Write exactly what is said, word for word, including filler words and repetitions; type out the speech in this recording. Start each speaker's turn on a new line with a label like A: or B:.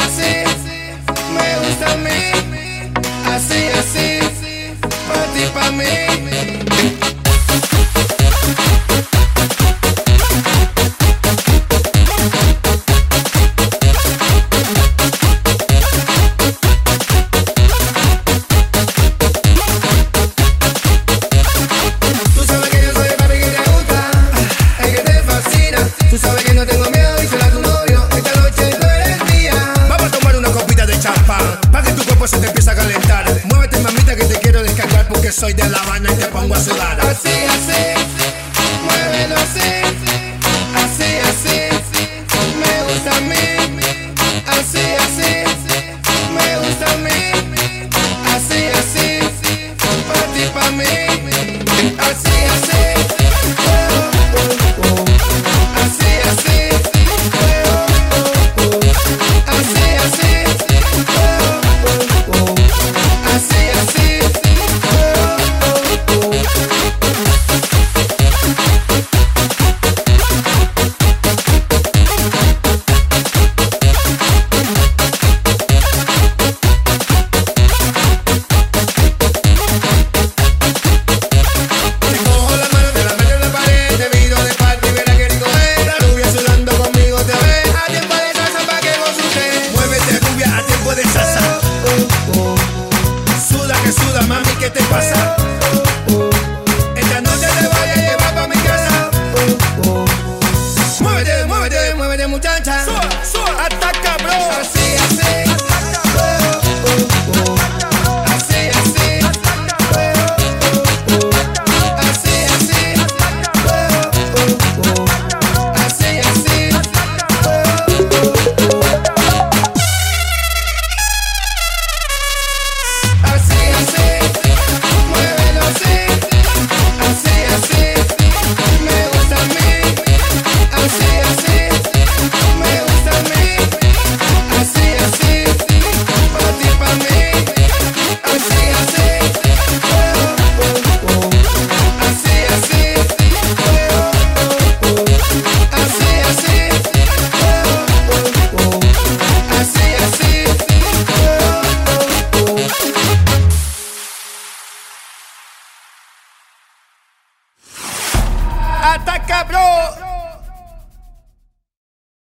A: así, me gusta a mí. Así, así, pa' ti, pa' mí. Tú sabes que no tengo miedo y será tu novio. Esta noche tú eres mía. Vamos a tomar una copita de champán, pa' que tu cuerpo se te empiece a calentar. Muévete, mamita, que te quiero descargar, porque soy de La Habana y te pongo a sudar. Así, así, muévelo así. Así, así, me gusta a mí. Así, así, me gusta a mí. Así, así, pa' ti, pa' mí. Así, así. Suda, mami, ¿qué te pasa? Esta noche te voy a llevar pa' mi casa. Muévete, muévete, muévete, muchacha. Ataca, bro. Así, así. Así, así. Así, así. Así, así. Así, así, muévelo así. Así, así, me gusta a mí. Así, así, me gusta a mí. Así, así, pa' ti, pa' mí. Así, así, así, así, así, así, así, así. Ataca, bro.